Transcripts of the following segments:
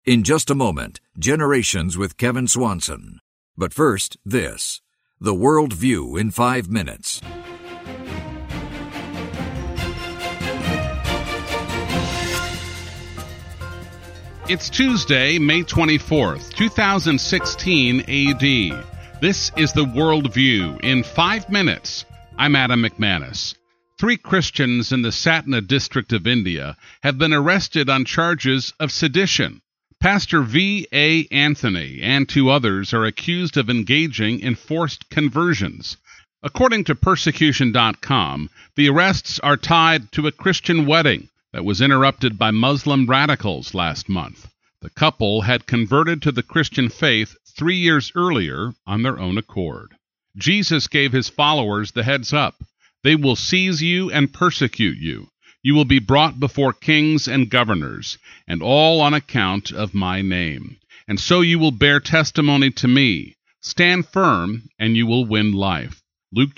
In just a moment, Generations with Kevin Swanson. But first, this. The World View in 5 minutes. It's Tuesday, May 24th, 2016 AD. This is the World View in 5 minutes. I'm Adam McManus. 3 Christians in the Satna district of India have been arrested on charges of sedition. Pastor V.A. Anthony and 2 others are accused of engaging in forced conversions. According to Persecution.com, the arrests are tied to a Christian wedding that was interrupted by Muslim radicals last month. The couple had converted to the Christian faith 3 years earlier on their own accord. Jesus gave his followers the heads up. They will seize you and persecute you. You will be brought before kings and governors, and all on account of my name. And so you will bear testimony to me. Stand firm, and you will win life. Luke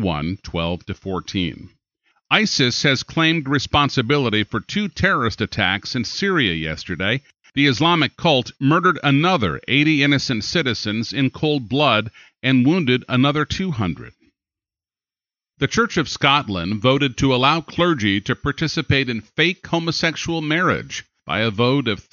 21:12-14. ISIS has claimed responsibility for 2 terrorist attacks in Syria yesterday. The Islamic cult murdered another 80 innocent citizens in cold blood and wounded another 200. The Church of Scotland voted to allow clergy to participate in fake homosexual marriage by a vote of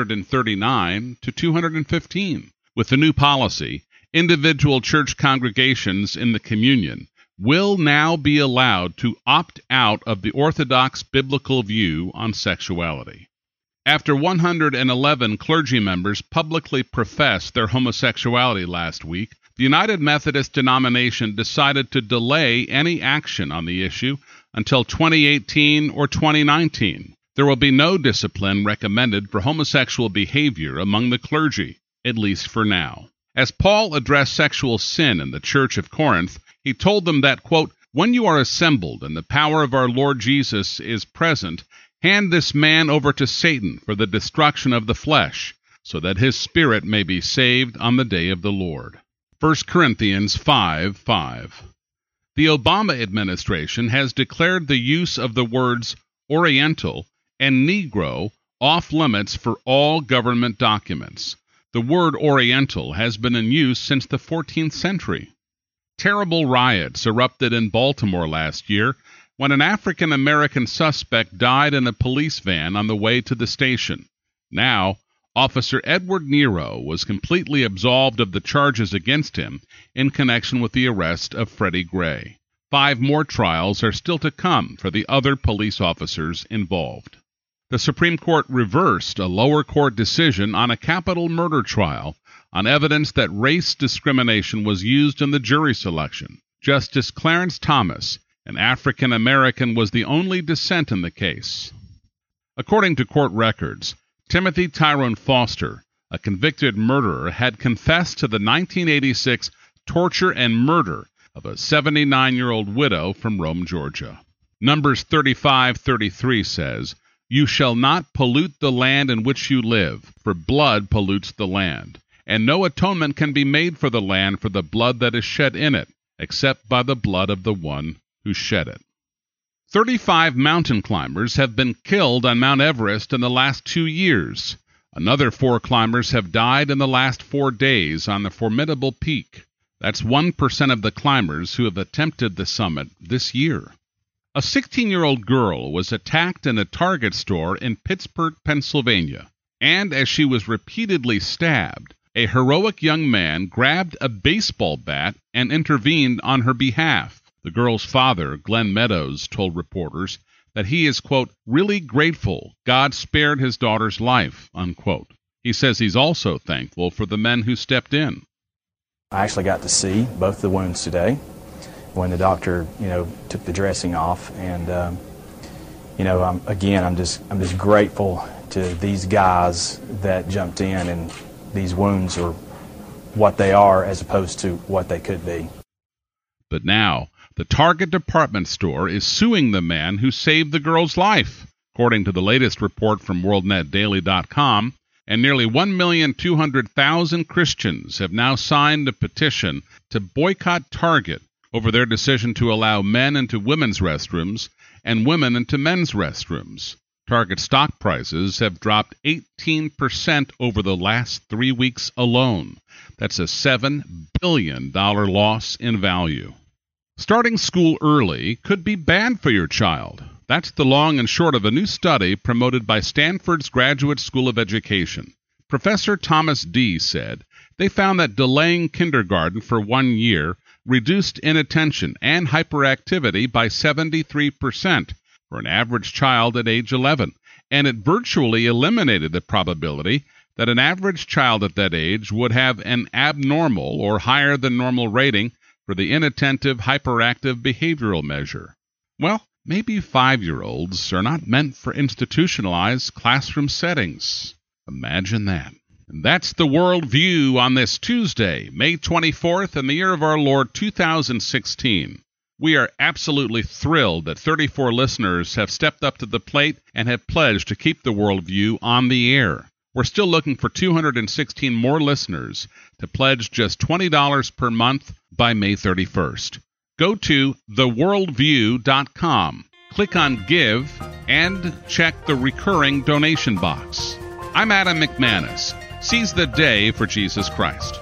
339 to 215. With the new policy, individual church congregations in the communion will now be allowed to opt out of the orthodox biblical view on sexuality. After 111 clergy members publicly professed their homosexuality last week, the United Methodist denomination decided to delay any action on the issue until 2018 or 2019. There will be no discipline recommended for homosexual behavior among the clergy, at least for now. As Paul addressed sexual sin in the Church of Corinth, he told them that, quote, "When you are assembled and the power of our Lord Jesus is present, hand this man over to Satan for the destruction of the flesh, so that his spirit may be saved on the day of the Lord." 1 Corinthians 5:5. The Obama administration has declared the use of the words Oriental and Negro off limits for all government documents. The word Oriental has been in use since the 14th century. Terrible riots erupted in Baltimore last year when an African-American suspect died in a police van on the way to the station. Now, Officer Edward Nero was completely absolved of the charges against him in connection with the arrest of Freddie Gray. 5 more trials are still to come for the other police officers involved. The Supreme Court reversed a lower court decision on a capital murder trial on evidence that race discrimination was used in the jury selection. Justice Clarence Thomas, an African American, was the only dissent in the case. According to court records, Timothy Tyrone Foster, a convicted murderer, had confessed to the 1986 torture and murder of a 79-year-old widow from Rome, Georgia. Numbers 35:33 says, "You shall not pollute the land in which you live, for blood pollutes the land. And no atonement can be made for the land for the blood that is shed in it, except by the blood of the one who shed it." 35 mountain climbers have been killed on Mount Everest in the last 2 years. Another 4 climbers have died in the last 4 days on the formidable peak. That's 1% of the climbers who have attempted the summit this year. A 16-year-old girl was attacked in a Target store in Pittsburgh, Pennsylvania, and as she was repeatedly stabbed, a heroic young man grabbed a baseball bat and intervened on her behalf. The girl's father, Glenn Meadows, told reporters that he is, quote, "really grateful God spared his daughter's life," unquote. He says he's also thankful for the men who stepped in. I actually got to see both the wounds today when the doctor, took the dressing off. And, I'm just grateful to these guys that jumped in, and these wounds are what they are as opposed to what they could be. But now, the Target department store is suing the man who saved the girl's life, according to the latest report from WorldNetDaily.com, and nearly 1,200,000 Christians have now signed a petition to boycott Target over their decision to allow men into women's restrooms and women into men's restrooms. Target stock prices have dropped 18% over the last 3 weeks alone. That's a $7 billion loss in value. Starting school early could be bad for your child. That's the long and short of a new study promoted by Stanford's Graduate School of Education. Professor Thomas D. said they found that delaying kindergarten for 1 year reduced inattention and hyperactivity by 73% for an average child at age 11, and it virtually eliminated the probability that an average child at that age would have an abnormal or higher than normal rating for the inattentive hyperactive behavioral measure. Well, maybe 5-year-olds are not meant for institutionalized classroom settings. Imagine that. And that's the World View on this Tuesday, May 24th, in the year of our Lord 2016. We are absolutely thrilled that 34 listeners have stepped up to the plate and have pledged to keep the World View on the air. We're still looking for 216 more listeners to pledge just $20 per month by May 31st. Go to theworldview.com, click on Give, and check the recurring donation box. I'm Adam McManus. Seize the day for Jesus Christ.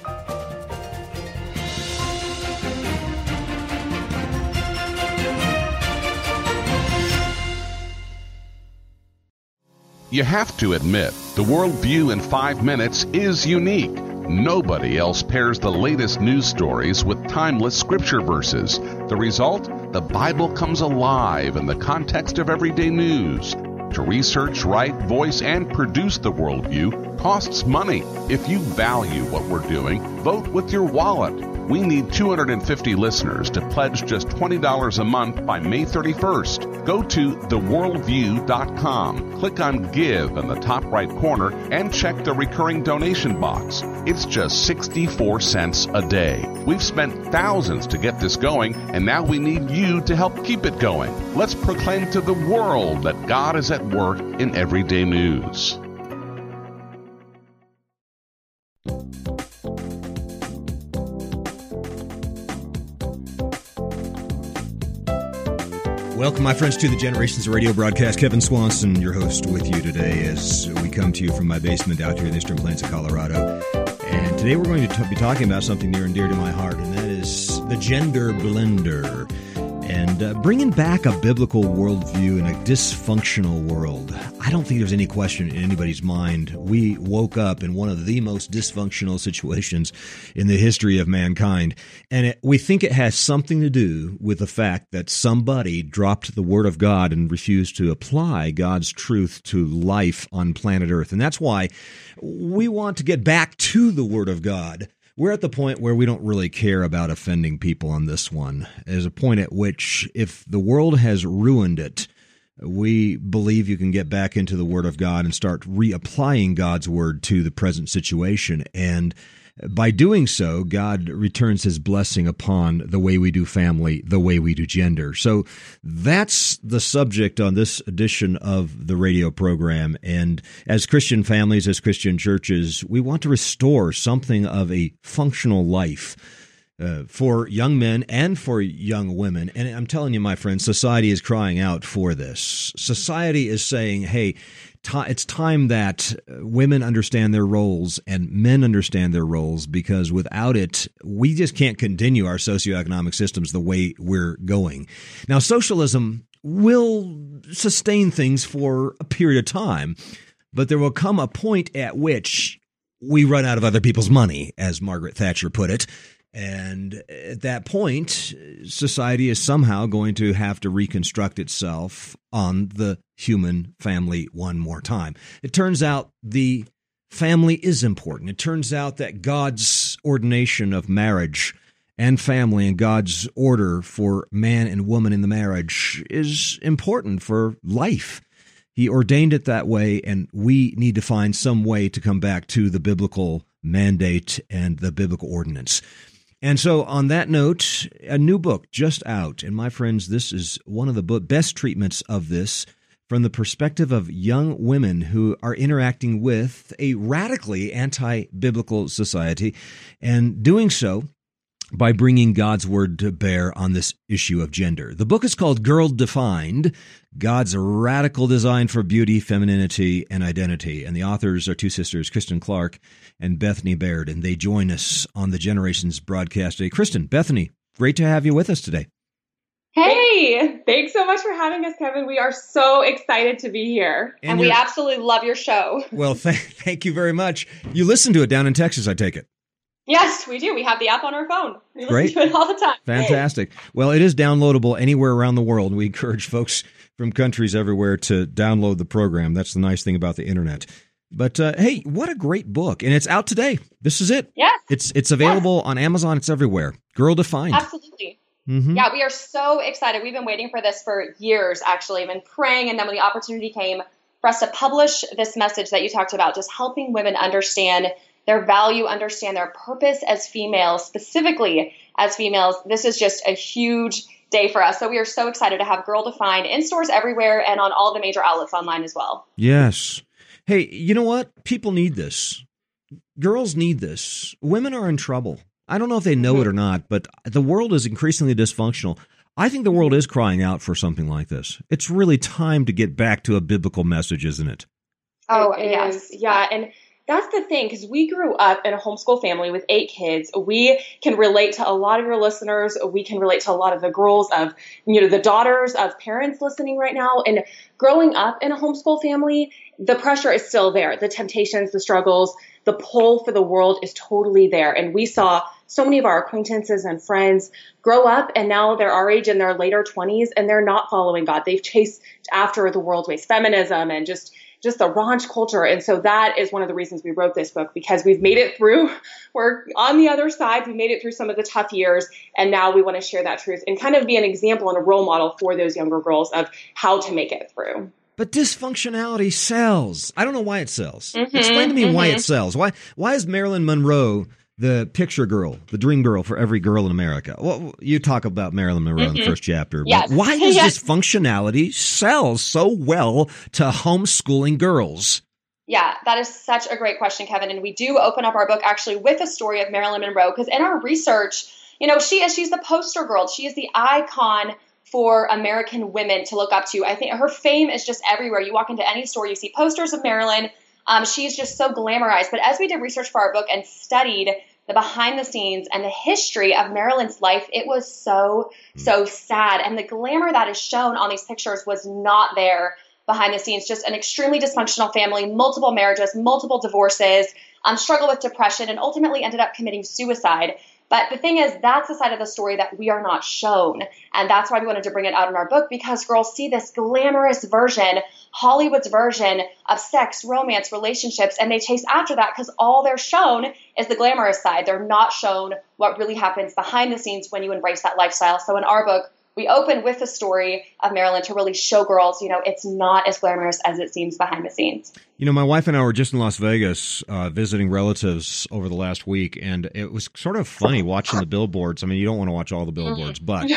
You have to admit, the Worldview in 5 minutes is unique. Nobody else pairs the latest news stories with timeless scripture verses. The result? The Bible comes alive in the context of everyday news. To research, write, voice, and produce the Worldview costs money. If you value what we're doing, vote with your wallet. We need 250 listeners to pledge just $20 a month by May 31st. Go to theworldview.com, click on Give in the top right corner, and check the recurring donation box. It's just 64 cents a day. We've spent thousands to get this going, and now we need you to help keep it going. Let's proclaim to the world that God is at work in everyday news. Welcome, my friends, to the Generations Radio broadcast. Kevin Swanson, your host, with you today as we come to you from my basement out here in the Eastern Plains of Colorado. And today we're going to be talking about something near and dear to my heart, and that is the gender blender. And bringing back a biblical worldview in a dysfunctional world. I don't think there's any question in anybody's mind. We woke up in one of the most dysfunctional situations in the history of mankind. And we think it has something to do with the fact that somebody dropped the Word of God and refused to apply God's truth to life on planet Earth. And that's why we want to get back to the Word of God. We're at the point where we don't really care about offending people on this one. There's a point at which, if the world has ruined it, we believe you can get back into the Word of God and start reapplying God's Word to the present situation. And by doing so, God returns His blessing upon the way we do family, the way we do gender. So that's the subject on this edition of the radio program. And as Christian families, as Christian churches, we want to restore something of a functional life for young men and for young women. And I'm telling you, my friends, society is crying out for this. Society is saying, hey, it's time that women understand their roles and men understand their roles, because without it, we just can't continue our socioeconomic systems the way we're going. Now, socialism will sustain things for a period of time, but there will come a point at which we run out of other people's money, as Margaret Thatcher put it. And at that point, society is somehow going to have to reconstruct itself on the human family one more time. It turns out the family is important. It turns out that God's ordination of marriage and family and God's order for man and woman in the marriage is important for life. He ordained it that way, and we need to find some way to come back to the biblical mandate and the biblical ordinance. And so on that note, a new book just out. And my friends, this is one of the best treatments of this from the perspective of young women who are interacting with a radically anti-biblical society, and doing so by bringing God's word to bear on this issue of gender. The book is called Girl Defined, God's Radical Design for Beauty, Femininity, and Identity. And the authors are two sisters, Kristen Clark and Bethany Baird, and they join us on the Generations broadcast today. Kristen, Bethany, great to have you with us today. Hey, thanks so much for having us, Kevin. We are so excited to be here. And we absolutely love your show. Well, thank you very much. You listen to it down in Texas, I take it. Yes, we do. We have the app on our phone. We Great. listen to it all the time. Fantastic. Well, it is downloadable anywhere around the world. We encourage folks from countries everywhere to download the program. That's the nice thing about the internet. But hey, what a great book. And it's out today. This is it. Yes. It's available on Amazon. It's everywhere. Girl Defined. Absolutely. Mm-hmm. Yeah, we are so excited. We've been waiting for this for years, actually. I've been praying, and then when the opportunity came for us to publish this message that you talked about, just helping women understand their value, understand their purpose as females, specifically as females, this is just a huge day for us. So we are so excited to have Girl Defined in stores everywhere and on all the major outlets online as well. Yes. Hey, you know what? People need this. Girls need this. Women are in trouble. I don't know if they know it or not, but the world is increasingly dysfunctional. I think the world is crying out for something like this. It's really time to get back to a biblical message, isn't it? Oh, yes. Yeah. And that's the thing, because we grew up in a homeschool family with 8 kids. We can relate to a lot of your listeners. We can relate to a lot of the girls of, the daughters of parents listening right now. And growing up in a homeschool family, the pressure is still there. The temptations, the struggles, the pull for the world is totally there. And we saw so many of our acquaintances and friends grow up, and now they're our age in their later 20s, and they're not following God. They've chased after the world's ways, feminism, and just the raunch culture. And so that is one of the reasons we wrote this book, because we've made it through. We're on the other side. We made it through some of the tough years. And now we want to share that truth and kind of be an example and a role model for those younger girls of how to make it through. But dysfunctionality sells. I don't know why it sells. Explain to me why it sells. Why is Marilyn Monroe the picture girl, the dream girl for every girl in America? Well, you talk about Marilyn Monroe in the first chapter. Yes. But why does dysfunctionality sell so well to homeschooling girls? Yeah, that is such a great question, Kevin. And we do open up our book actually with a story of Marilyn Monroe, because in our research, she's the poster girl. She is the icon for American women to look up to. I think her fame is just everywhere. You walk into any store, you see posters of Marilyn. She's just so glamorized. But as we did research for our book and studied the behind the scenes and the history of Marilyn's life, it was so sad. And the glamour that is shown on these pictures was not there behind the scenes. Just an extremely dysfunctional family, multiple marriages, multiple divorces, struggle with depression, and ultimately ended up committing suicide. But the thing is, that's the side of the story that we are not shown. And that's why we wanted to bring it out in our book, because girls see this glamorous version, Hollywood's version of sex, romance, relationships, and they chase after that because all they're shown is the glamorous side. They're not shown what really happens behind the scenes when you embrace that lifestyle. So in our book, we open with the story of Marilyn to really show girls, it's not as glamorous as it seems behind the scenes. My wife and I were just in Las Vegas visiting relatives over the last week, and it was sort of funny watching the billboards. I mean, you don't want to watch all the billboards, but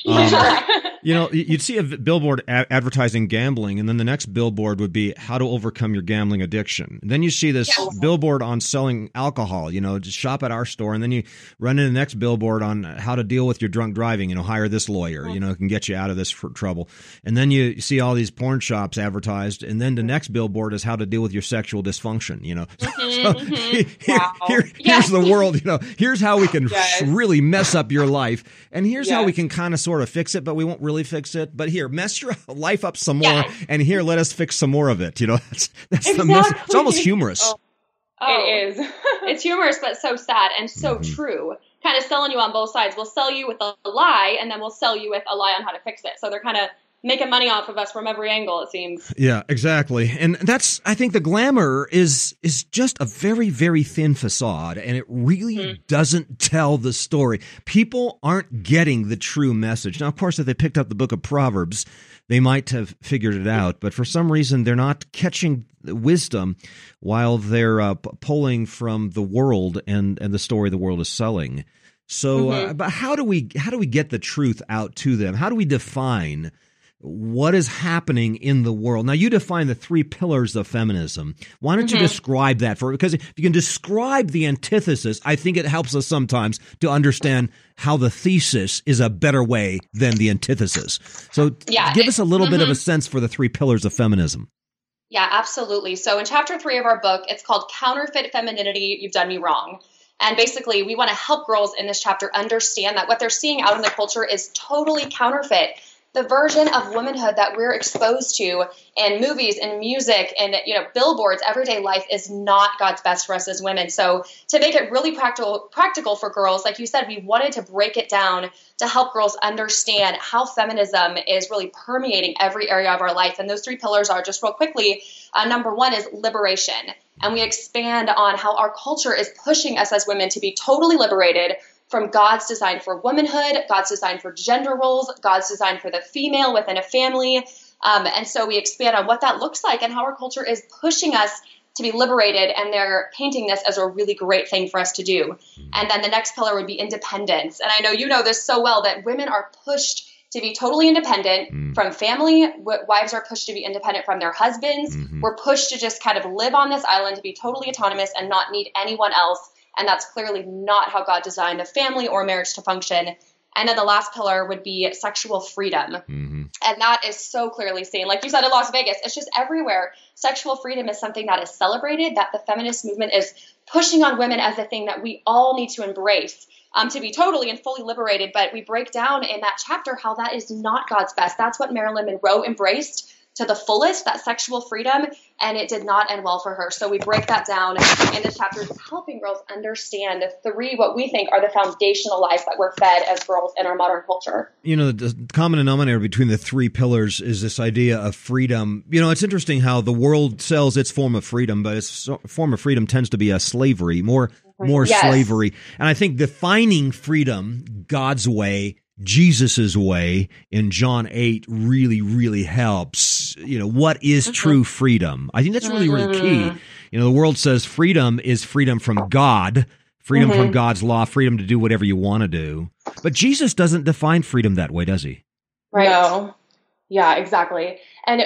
you'd see a billboard advertising gambling, and then the next billboard would be how to overcome your gambling addiction. And then you see this billboard on selling alcohol, just shop at our store, and then you run into the next billboard on how to deal with your drunk driving, hire this lawyer, can get you out of this trouble. And then you see all these porn shops advertised, and then the next billboard is how to deal with your sexual dysfunction, Here's the world, here's how we can really mess up your life, and here's how we can kind of sort of fix it, but we won't really fix it. But here, mess your life up some more, and here, let us fix some more of it. That's the message. It's almost humorous. It is. It's humorous, but so sad and so true. Kind of selling you on both sides. We'll sell you with a lie, and then we'll sell you with a lie on how to fix it. So they're kind of making money off of us from every angle, it seems. Yeah, exactly. And that's, I think the glamour is just a very, very thin facade, and it really doesn't tell the story. People aren't getting the true message. Now, of course, if they picked up the book of Proverbs, they might have figured it out, but for some reason, they're not catching wisdom while they're pulling from the world and the story the world is selling. So, but how do we get the truth out to them? How do we define what is happening in the world. Now, you define the 3 pillars of feminism. Why don't you describe that because if you can describe the antithesis, I think it helps us sometimes to understand how the thesis is a better way than the antithesis. So give us a little bit of a sense for the 3 pillars of feminism. Yeah, absolutely. So in chapter 3 of our book, it's called Counterfeit Femininity, You've Done Me Wrong. And basically, we want to help girls in this chapter understand that what they're seeing out in the culture is totally counterfeit. The version of womanhood that we're exposed to in movies and music and billboards, everyday life is not God's best for us as women. So to make it really practical for girls, like you said, we wanted to break it down to help girls understand how feminism is really permeating every area of our life. And those 3 pillars are, just real quickly, number 1 is liberation. And we expand on how our culture is pushing us as women to be totally liberated from God's design for womanhood, God's design for gender roles, God's design for the female within a family. And so we expand on what that looks like and how our culture is pushing us to be liberated, and they're painting this as a really great thing for us to do. And then the next pillar would be independence. And I know you know this so well, that women are pushed to be totally independent from family. Wives are pushed to be independent from their husbands. We're pushed to just kind of live on this island, to be totally autonomous and not need anyone else. And that's clearly not how God designed a family or marriage to function. And then the last pillar would be sexual freedom. And that is so clearly seen. Like you said in Las Vegas, it's just everywhere. Sexual freedom is something that is celebrated, that the feminist movement is pushing on women as a thing that we all need to embrace, to be totally and fully liberated. But we break down in that chapter how that is not God's best. That's what Marilyn Monroe embraced to the fullest, that sexual freedom, and it did not end well for her. So we break that down in the chapters, helping girls understand the 3, what we think are the foundational lies that we're fed as girls in our modern culture. The common denominator between the 3 pillars is this idea of freedom. It's interesting how the world sells its form of freedom, but its form of freedom tends to be a slavery, more slavery. And I think defining freedom God's way, Jesus's way, in John 8 really, really helps. What is true freedom? I think that's really, really key. The world says freedom is freedom from God, freedom from God's law, freedom to do whatever you want to do. But Jesus doesn't define freedom that way, does he? Right. No. Yeah, exactly. And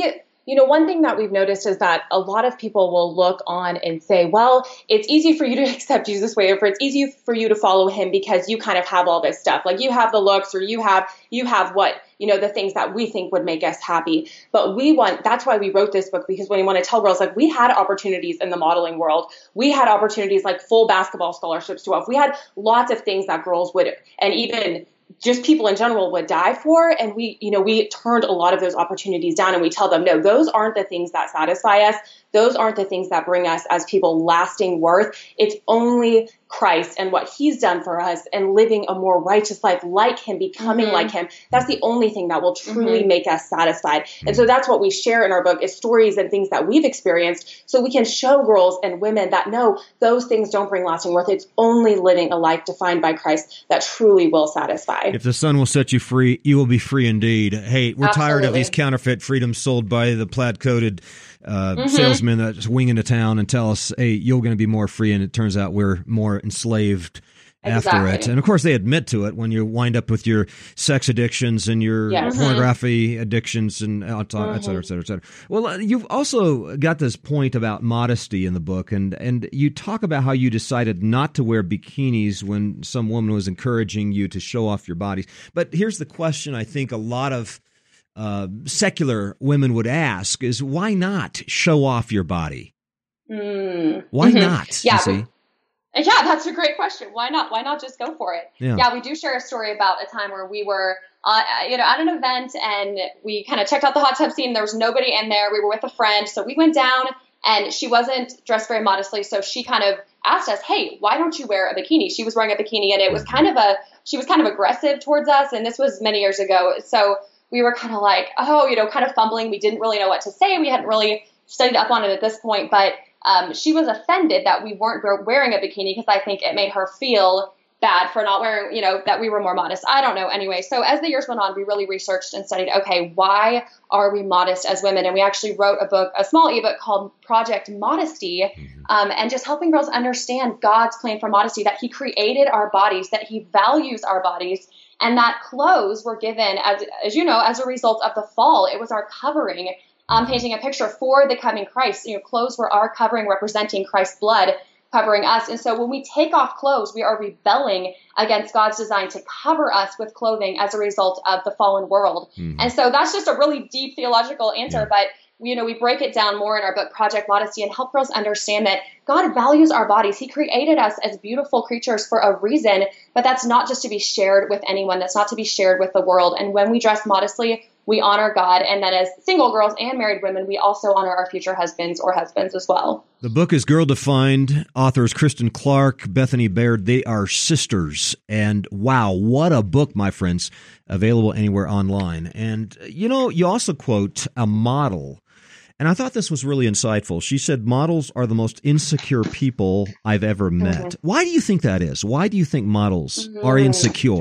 one thing that we've noticed is that a lot of people will look on and say, well, it's easy for you to accept Jesus' way, or it's easy for you to follow him because you kind of have all this stuff. Like you have the looks, or you have what, the things that we think would make us happy. But that's why we wrote this book, because we want to tell girls, like, we had opportunities in the modeling world. We had opportunities like full basketball scholarships to us. We had lots of things that girls would, and even just people in general, would die for. And we turned a lot of those opportunities down, and we tell them, no, those aren't the things that satisfy us. Those aren't the things that bring us as people lasting worth. It's only Christ and what he's done for us, and living a more righteous life like him, becoming like him. That's the only thing that will truly make us satisfied. And so that's what we share in our book, is stories and things that we've experienced, so we can show girls and women that no, those things don't bring lasting worth. It's only living a life defined by Christ that truly will satisfy. If the Son will set you free, you will be free indeed. Hey, we're tired of these counterfeit freedoms sold by the plaid-coated salesmen that wing into town and tell us, hey, you're going to be more free, and it turns out we're more enslaved after it. And of course, they admit to it when you wind up with your sex addictions and your pornography addictions and et cetera, et cetera, et cetera. Well, you've also got this point about modesty in the book, and you talk about how you decided not to wear bikinis when some woman was encouraging you to show off your bodies. But here's the question I think a lot of secular women would ask is, why not show off your body? Why not? Yeah. You see? Yeah, that's a great question. Why not? Why not just go for it? Yeah, we do share a story about a time where we were, at an event, and we kind of checked out the hot tub scene. There was nobody in there. We were with a friend, so we went down, and she wasn't dressed very modestly, so she kind of asked us, "Hey, why don't you wear a bikini?" She was wearing a bikini, and it was she was kind of aggressive towards us, and this was many years ago. So we were kind of like, kind of fumbling. We didn't really know what to say. We hadn't really studied up on it at this point, but she was offended that we weren't wearing a bikini, because I think it made her feel bad for not wearing, that we were more modest. I don't know. Anyway, so as the years went on, we really researched and studied, okay, why are we modest as women? And we actually wrote a small ebook called Project Modesty, and just helping girls understand God's plan for modesty, that he created our bodies, that he values our bodies, And that clothes were given, as you know, as a result of the fall. It was our covering, painting a picture for the coming Christ. Clothes were our covering, representing Christ's blood covering us. And so when we take off clothes, we are rebelling against God's design to cover us with clothing as a result of the fallen world. Mm-hmm. And so that's just a really deep theological answer, but we break it down more in our book, Project Modesty, and help girls understand that God values our bodies. He created us as beautiful creatures for a reason, but that's not just to be shared with anyone. That's not to be shared with the world. And when we dress modestly, we honor God. And then as single girls and married women, we also honor our future husbands or husbands as well. The book is Girl Defined. Authors Kristen Clark, Bethany Baird. They are sisters. And wow, what a book, my friends, available anywhere online. And, you also quote a model. And I thought this was really insightful. She said, models are the most insecure people I've ever met. Mm-hmm. Why do you think that is? Why do you think models are insecure?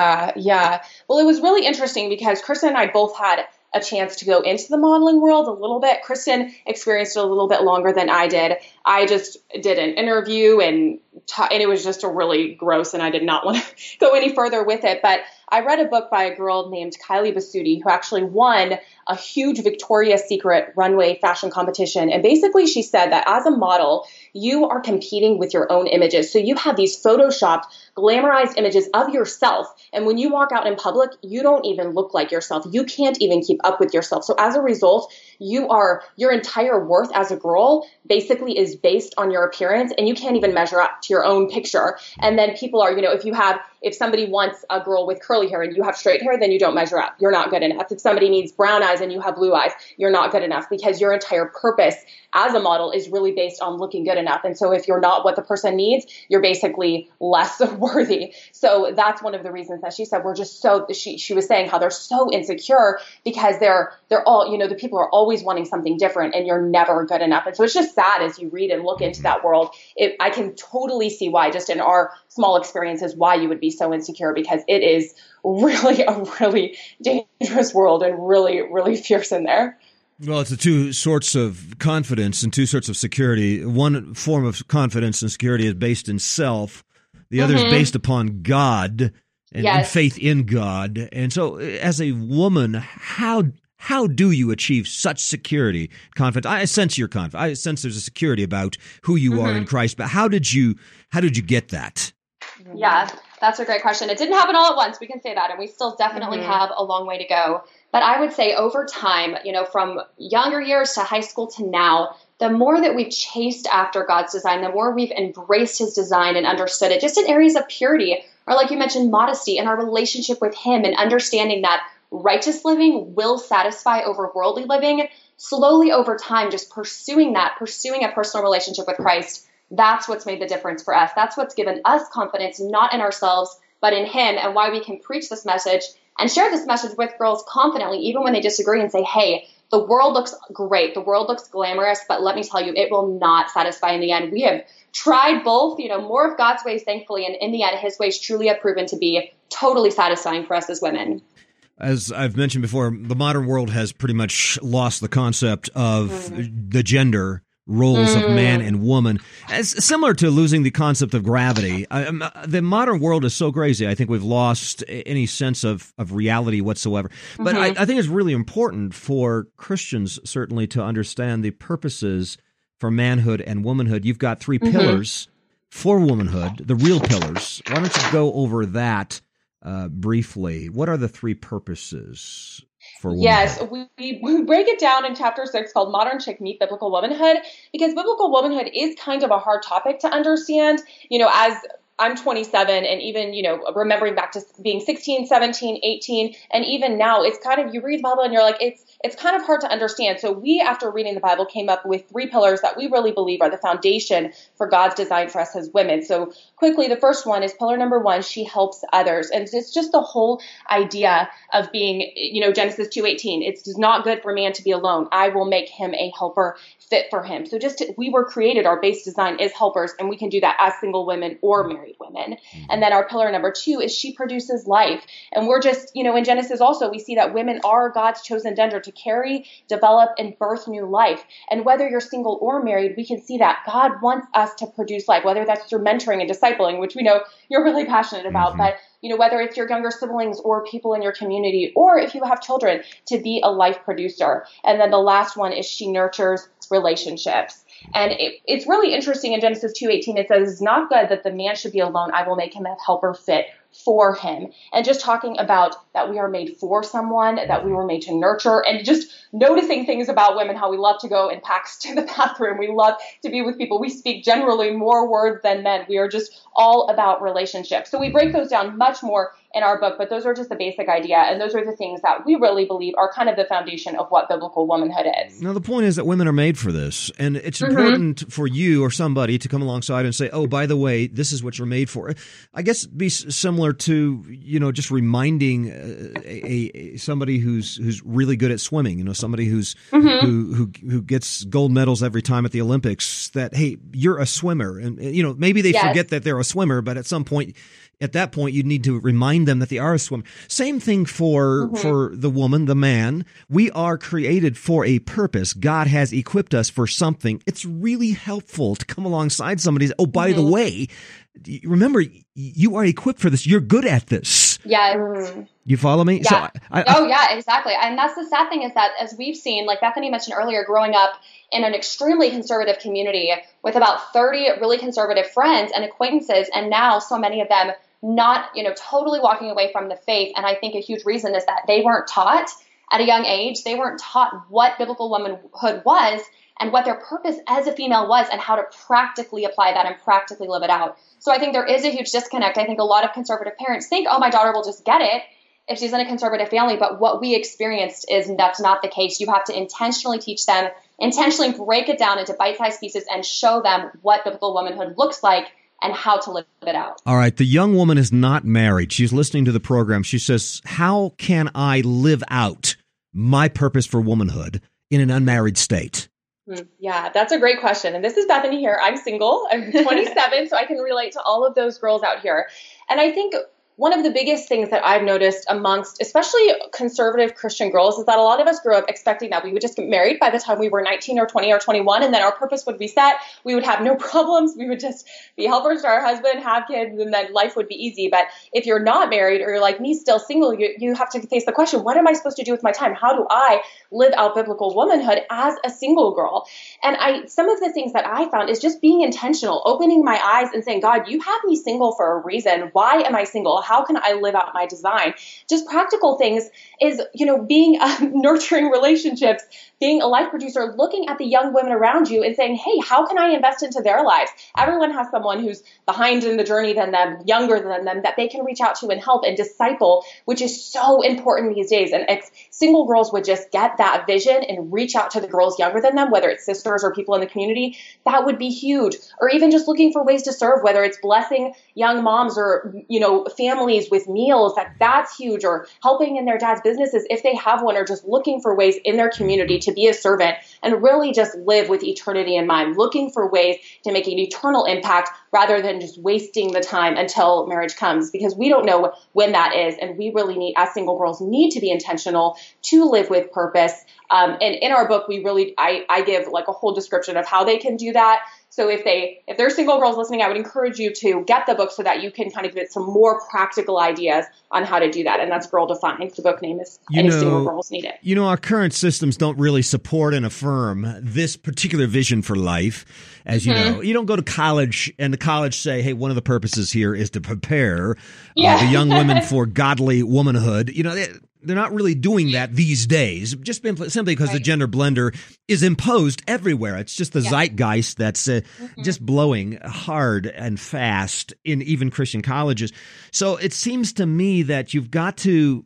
Yeah. Well, it was really interesting because Kristen and I both had a chance to go into the modeling world a little bit. Kristen experienced it a little bit longer than I did. I just did an interview and it was just a really gross, and I did not want to go any further with it. But I read a book by a girl named Kylie Basutti, who actually won a huge Victoria's Secret runway fashion competition. And basically she said that as a model, you are competing with your own images. So you have these photoshopped, glamorized images of yourself. And when you walk out in public, you don't even look like yourself. You can't even keep up with yourself. So as a result, your entire worth as a girl basically is based on your appearance, and you can't even measure up to your own picture. And then people are, if somebody wants a girl with curly hair and you have straight hair, then you don't measure up. You're not good enough. If somebody needs brown eyes and you have blue eyes, you're not good enough, because your entire purpose as a model is really based on looking good enough. And so if you're not what the person needs, you're basically less worthy. So that's one of the reasons that she said we're just she was saying how they're so insecure because they're all, the people are always wanting something different and you're never good enough. And so it's just sad as you read and look into that world. I can totally see why, just in our small experiences, why you would be so insecure, because it is really a really dangerous world and really, really fierce in there. Well, it's the two sorts of confidence and two sorts of security. One form of confidence and security is based in self. The other is based upon God and faith in God. And so as a woman, how do you achieve such security, confidence? I sense your confidence. I sense there's a security about who you are in Christ. But how did you get that? Yeah, that's a great question. It didn't happen all at once. We can say that. And we still definitely have a long way to go. But I would say over time, from younger years to high school to now, the more that we've chased after God's design, the more we've embraced his design and understood it, just in areas of purity, or like you mentioned, modesty and our relationship with him, and understanding that righteous living will satisfy over worldly living. Slowly over time, just pursuing a personal relationship with Christ, that's what's made the difference for us. That's what's given us confidence, not in ourselves, but in him, and why we can preach this message and share this message with girls confidently, even when they disagree, and say, hey, the world looks great. The world looks glamorous, but let me tell you, it will not satisfy in the end. We have tried both, more of God's ways, thankfully, and in the end, his ways truly have proven to be totally satisfying for us as women. As I've mentioned before, the modern world has pretty much lost the concept of the gender roles of man and woman. It's similar to losing the concept of gravity. The modern world is so crazy. I think we've lost any sense of reality whatsoever. But I think it's really important for Christians, certainly, to understand the purposes for manhood and womanhood. You've got three pillars for womanhood, the real pillars. Why don't you go over that briefly? What are the three purposes for womanhood? Yes, we break it down in chapter 6 called Modern Chick Meet Biblical Womanhood, because biblical womanhood is kind of a hard topic to understand. As I'm 27, and even, remembering back to being 16, 17, 18, and even now, it's kind of, you read the Bible and you're like, it's kind of hard to understand. So we, after reading the Bible, came up with three pillars that we really believe are the foundation for God's design for us as women. So quickly, the first one is pillar number 1, she helps others. And it's just the whole idea of being, Genesis 2:18, it's not good for man to be alone. I will make him a helper fit for him. So we were created, our base design is helpers, and we can do that as single women or married married women. And then our pillar number 2 is she produces life. And we're just, in Genesis also, we see that women are God's chosen gender to carry, develop, and birth new life. And whether you're single or married, we can see that God wants us to produce life, whether that's through mentoring and discipling, which we know you're really passionate about, but whether it's your younger siblings or people in your community, or if you have children, to be a life producer. And then the last one is she nurtures relationships. And it's really interesting in Genesis 2:18, it says, it's not good that the man should be alone. I will make him a helper fit for him. And just talking about that we are made for someone, that we were made to nurture, and just noticing things about women, how we love to go in packs to the bathroom. We love to be with people. We speak generally more words than men. We are just all about relationships. So we break those down much more in our book, but those are just the basic idea. And those are the things that we really believe are kind of the foundation of what biblical womanhood is. Now, the point is that women are made for this. And it's important for you or somebody to come alongside and say, oh, by the way, this is what you're made for. I guess it'd be similar to, just reminding somebody who's really good at swimming, somebody who gets gold medals every time at the Olympics, that, hey, you're a swimmer. And, maybe they forget that they're a swimmer, but at that point, you need to remind them that they are a swimmer. Same thing for the woman, the man. We are created for a purpose. God has equipped us for something. It's really helpful to come alongside somebody and say, oh, by the way, remember, you are equipped for this. You're good at this. Yeah. You follow me? Yeah. Yeah, exactly. And that's the sad thing is that, as we've seen, like Bethany mentioned earlier, growing up in an extremely conservative community with about 30 really conservative friends and acquaintances, and now so many of them not, totally walking away from the faith. And I think a huge reason is that they weren't taught at a young age. They weren't taught what biblical womanhood was and what their purpose as a female was and how to practically apply that and practically live it out. So I think there is a huge disconnect. I think a lot of conservative parents think, oh, my daughter will just get it if she's in a conservative family. But what we experienced is that's not the case. You have to intentionally teach them, intentionally break it down into bite-sized pieces and show them what biblical womanhood looks like and how to live it out. All right. The young woman is not married. She's listening to the program. She says, how can I live out my purpose for womanhood in an unmarried state? Yeah, that's a great question. And this is Bethany here. I'm single. I'm 27, so I can relate to all of those girls out here. And I think one of the biggest things that I've noticed amongst especially conservative Christian girls is that a lot of us grew up expecting that we would just get married by the time we were 19 or 20 or 21, and then our purpose would be set. We would have no problems. We would just be helpers to our husband, have kids, and then life would be easy. But if you're not married or you're like me, still single, you have to face the question, what am I supposed to do with my time? How do I live out biblical womanhood as a single girl? And some of the things that I found is just being intentional, opening my eyes and saying, God, you have me single for a reason. Why am I single? How can I live out my design? Just practical things is, being nurturing relationships, being a life producer, looking at the young women around you and saying, hey, how can I invest into their lives? Everyone has someone who's behind in the journey than them, younger than them, that they can reach out to and help and disciple, which is so important these days. And if single girls would just get that vision and reach out to the girls younger than them, whether it's sisters or people in the community, that would be huge. Or even just looking for ways to serve, whether it's blessing young moms or, families with meals, that's huge. Or helping in their dad's businesses if they have one, or just looking for ways in their community to be a servant and really just live with eternity in mind, looking for ways to make an eternal impact rather than just wasting the time until marriage comes, because we don't know when that is. And we really need, as single girls, need to be intentional to live with purpose. And in our book, I give like a whole description of how they can do that. So if they're single girls listening, I would encourage you to get the book so that you can kind of get some more practical ideas on how to do that. And that's Girl Defined. The book name is Any Single Girls Need It. Our current systems don't really support and affirm this particular vision for life. As you know, you don't go to college and the college say, hey, one of the purposes here is to prepare the young women for godly womanhood. They're not really doing that these days, just simply because the gender blender is imposed everywhere. It's just the zeitgeist that's just blowing hard and fast in even Christian colleges. So it seems to me that you've got to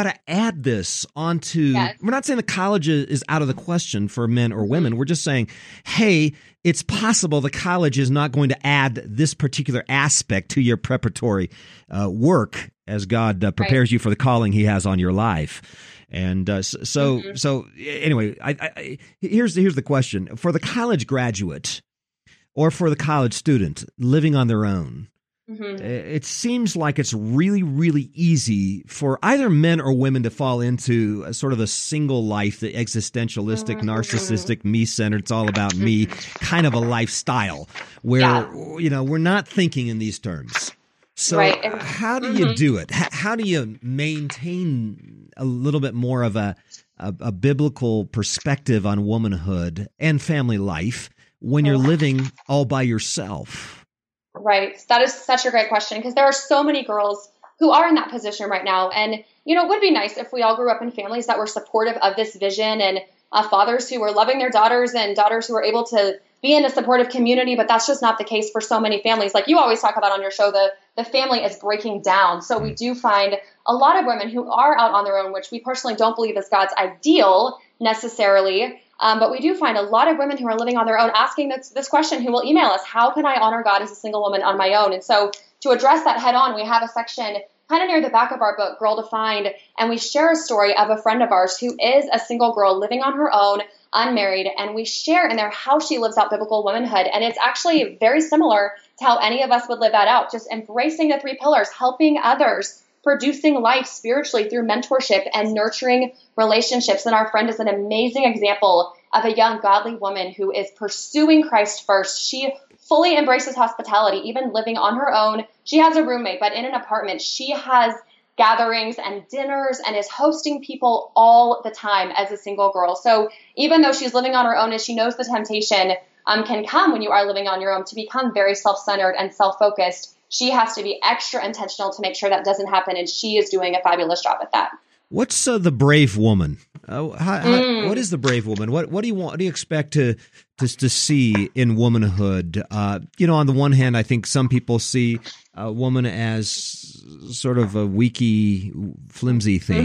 add this onto. We're not saying the college is out of the question for men or women. We're just saying, hey, it's possible the college is not going to add this particular aspect to your preparatory work as God prepares you for the calling He has on your life. And so anyway, here's the question. For the college graduate or for the college student living on their own, It seems like it's really, really easy for either men or women to fall into a sort of a single life, the existentialistic, narcissistic, me-centered, it's all about me kind of a lifestyle where, we're not thinking in these terms. So how do you do it? How do you maintain a little bit more of a biblical perspective on womanhood and family life when you're living all by yourself? Right. That is such a great question, because there are so many girls who are in that position right now. And, it would be nice if we all grew up in families that were supportive of this vision, and fathers who were loving their daughters and daughters who were able to be in a supportive community. But that's just not the case for so many families. Like you always talk about on your show, the family is breaking down. So we do find a lot of women who are out on their own, which we personally don't believe is God's ideal necessarily. But we do find a lot of women who are living on their own asking this question, who will email us, how can I honor God as a single woman on my own? And so to address that head on, we have a section kind of near the back of our book, Girl Defined, and we share a story of a friend of ours who is a single girl living on her own, unmarried, and we share in there how she lives out biblical womanhood. And it's actually very similar to how any of us would live that out, just embracing the 3 pillars, helping others, producing life spiritually through mentorship and nurturing relationships. And our friend is an amazing example of a young godly woman who is pursuing Christ first. She fully embraces hospitality, even living on her own. She has a roommate, but in an apartment, she has gatherings and dinners and is hosting people all the time as a single girl. So even though she's living on her own and she knows the temptation can come when you are living on your own to become very self-centered and self-focused, she has to be extra intentional to make sure that doesn't happen, and she is doing a fabulous job at that. What's the brave woman? What is the brave woman? What do you want? What do you expect to see in womanhood? On the one hand, I think some people see a woman as sort of a weaky, flimsy thing,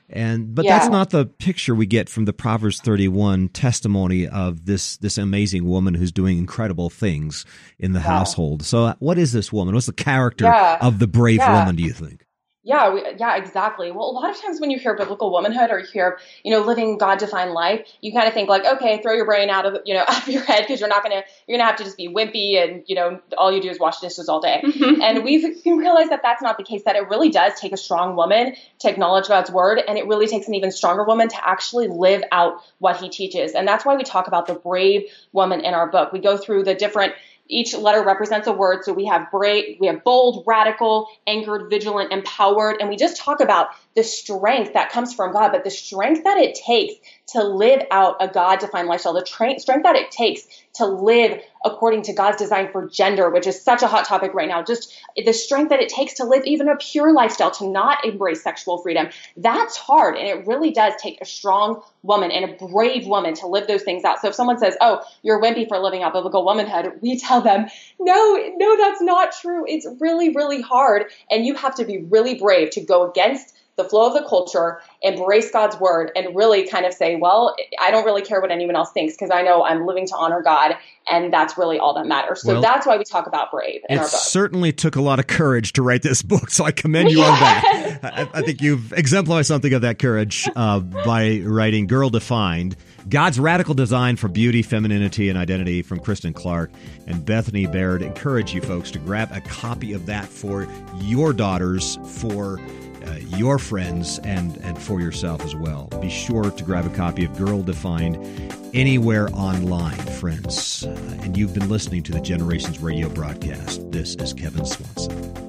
but that's not the picture we get from the Proverbs 31 testimony of this of woman who's doing incredible things in the household. So, what is this woman? What's the character of the brave woman? Do you think? Yeah, exactly. Well, a lot of times when you hear biblical womanhood or you hear, living God-defined life, you kind of think like, okay, throw your brain out of your head, because you're going to have to just be wimpy and, all you do is wash dishes all day. And we've realized that that's not the case, that it really does take a strong woman to acknowledge God's word. And it really takes an even stronger woman to actually live out what he teaches. And that's why we talk about the brave woman in our book. We go through the different each letter represents a word. So we have brave, we have bold, radical, angered, vigilant, empowered. And we just talk about the strength that comes from God, but the strength that it takes to live out a God-defined lifestyle, the strength that it takes to live according to God's design for gender, which is such a hot topic right now. Just the strength that it takes to live even a pure lifestyle, to not embrace sexual freedom. That's hard. And it really does take a strong woman and a brave woman to live those things out. So if someone says, oh, you're wimpy for living out biblical womanhood, we tell them, no, that's not true. It's really, really hard. And you have to be really brave to go against the flow of the culture, embrace God's word, and really kind of say, well, I don't really care what anyone else thinks, because I know I'm living to honor God, and that's really all that matters. So that's why we talk about brave in our book. It certainly took a lot of courage to write this book, so I commend you on that. I think you've exemplified something of that courage by writing Girl Defined, God's Radical Design for Beauty, Femininity, and Identity from Kristen Clark and Bethany Baird. Encourage you folks to grab a copy of that for your daughters, for your friends, and for yourself as well. Be sure to grab a copy of Girl Defined anywhere online, friends. And you've been listening to the Generations Radio broadcast. This is Kevin Swanson.